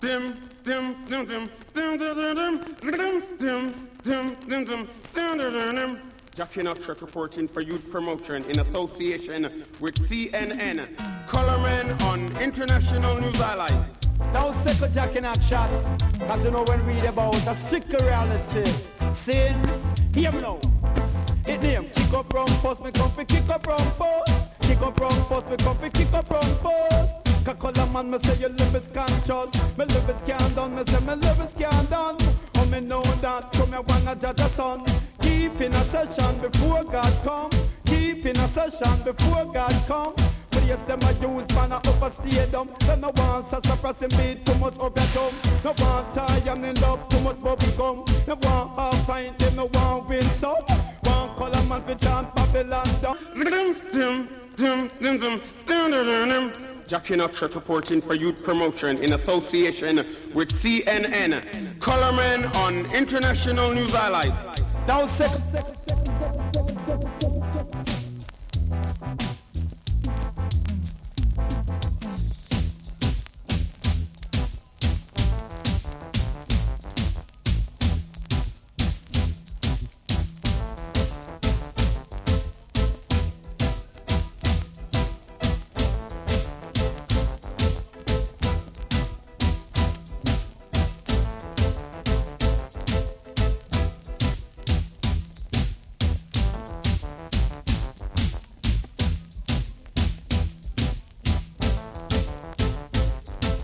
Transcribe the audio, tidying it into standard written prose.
Jackie Knoxshot reporting for youth promotion in association with CNN. Colorman on International News Highlight. Now second Jackie Knoxshot, cause you know when we read about a strict reality. See, hear me now. It name kick up wrong post, me come fi kick up wrong post. Kick up wrong post, me come fi kick up wrong post. Color man, me say your love is conscious. Me love is can't done, me say me love is can't done. Oh, me know that, come here wanna judge the sun. Keep in a session before God come. Keep in a session before God come. Place them a use banner up a stadium. Them no want suppressing beat too much up your tongue. No want tie and in love too much bubble gum. No want half pint, them no want win some. Want color man to chant Babylon down. Jackie Knoxshot reporting for youth promotion in association with CNN. Colorman on International News Highlight. Now second